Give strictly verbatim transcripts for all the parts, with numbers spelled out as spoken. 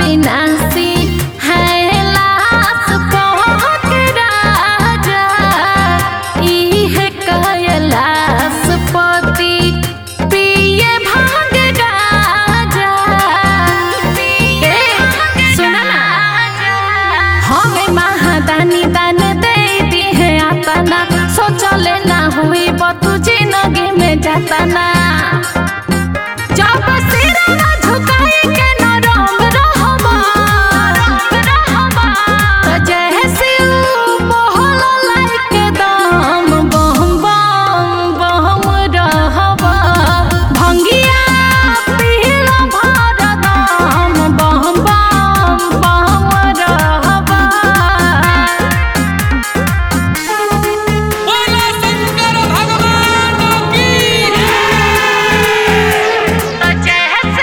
अविनाशी है लाश पहुँच राजा इहे कैलाश पति पिए भाग गाजा। ए, सुना ना हमें महादानी दान दे दी है आतना सोचले ना हुई बतू जिंदगी में जाता ना जब सिरा झुकाए के नरम रहबा तो जैसे मोहल लाइके दम बम बम बम रहबा भंगिया पीला भर दम बम बम बम रहबा। बोलो शंकर भगवान की तो जैसे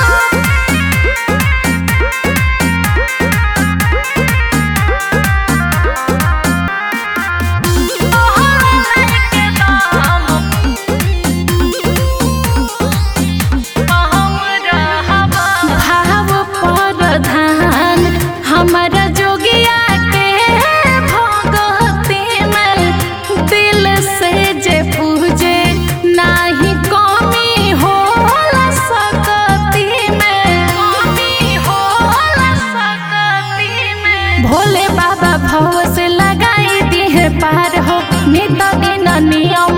भाव प्रधान हमारा जोगिया के भगती में दिल से जे पूजे नाही कमी होला सकती में कमी होला सकती में भोले बाबा भव से लगाई दी है पार हो नित दिन नियम